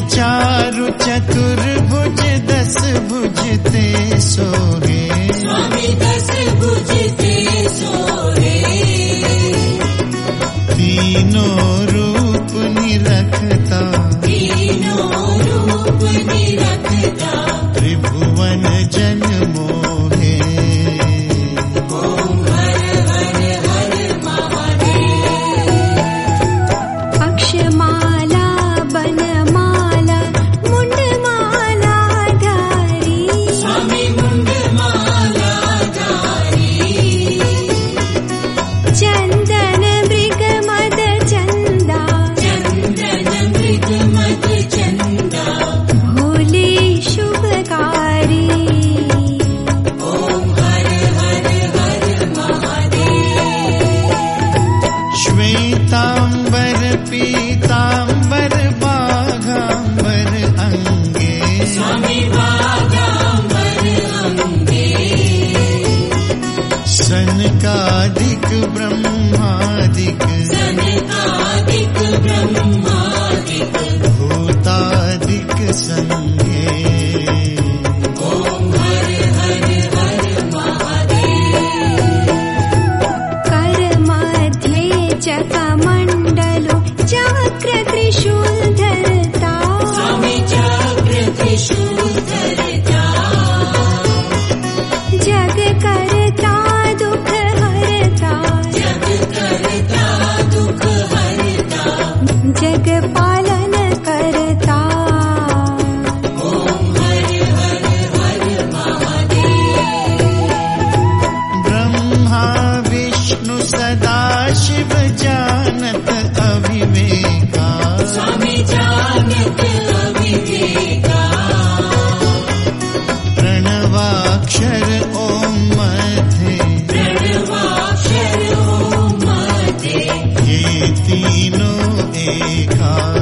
चारु चतुर्भुज 10 भुज ते सोहे। स्वामी 10 भुज ते सोहे। तीनों रूप निरखता, तीनों रूप निरखता, त्रिभुवन जन मोहे। ओम हर हर हर महादेव। अक्षमाला बनमाला मुंडमाला धारी। स्वामी मुंडमाला धारी। चंदन मृग मद चंदा, चंदन मृग मद चंदा, भोले शुभकारी। ओम हर हर हर महादेव। श्वेतांबर पीतांबर बाघांबर अंगे। स्वामी बाघांबर अंगे। सनकादिक ब्रह्मादिक, सनकादिक ब्रह्मादिक, भूतादिक संगे। ओम हर हर हर महादेव। कर मध्ये चकमण्डलो चक्र त्रिशूल धरता। स्वामी चक्र त्रिशूल धरता। जग करता दुख हरता, जग करता दुख हरता। जग पालन करता। ओम हर हर हर महादेव। ब्रह्मा विष्णु सदाशिव जानत अविवेका। स्वामी जानत अविवेका। प्रणवाक्षर ओम मध्ये, प्रणवाक्षर ओम मध्ये, ये तीनों एका।